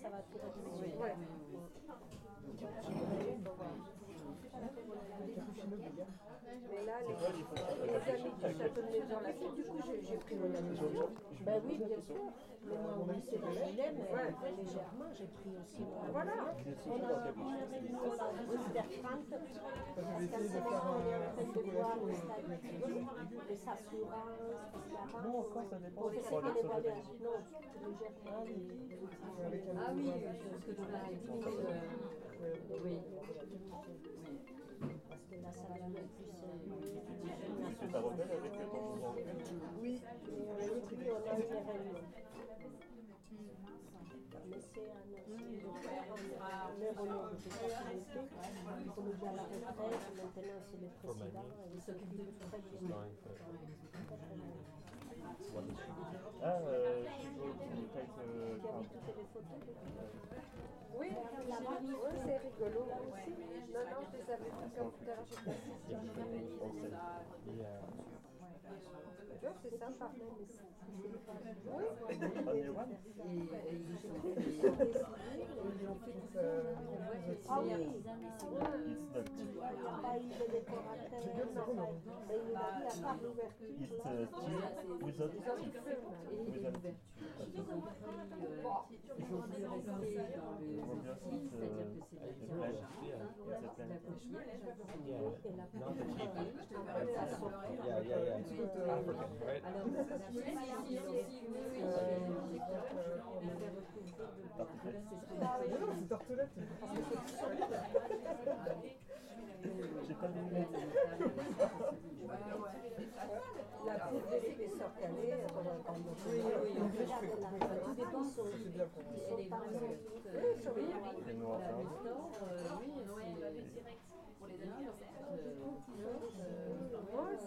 ça va tout réduire. Ouais. Mais là, les amis du château de Maison, là, du coup, j'ai pris mon adhésion. Ben oui, bien sûr. Mais moi, au lycée de Gilem, légèrement, j'ai pris aussi mon adhésion. Voilà. On a une au stade 30, parce qu'à ce moment, on est en train de voir le statut, les assurances, etc. Non, encore, ça dépend. On fait ça les voyages. Non, légèrement. Ah oui, parce que tu as diminué. Oui. Parce que là, ça va être plus. C'est ta rebelle avec ton mouvement. Oui, et puis on a eu les réunions. Mais c'est un aussi les relais de sécurité. Comme il y a la retraite, maintenant c'est le président. Il s'occupe de tout ça. Ah, tu veux peut-être. Tu as vu toutes les photos? Oui, c'est rigolo aussi. Non, je les avais pris comme tout à l'heure, j'ai pas c'est sympa. Oui. Ah oui, It's not. il n'y a pas eu de décorateur, mais il a dit à part l'ouverture. It's tea without tea. Without tea. Ils ont voulu rester dans le style, c'est-à-dire que c'est It's la plain. la coquille, Et la African, right? alors, la C'est tartelette. J'ai pas de lunettes. La poudre de l'épaisseur calée, tout dépend de son. C'est noir. Le store,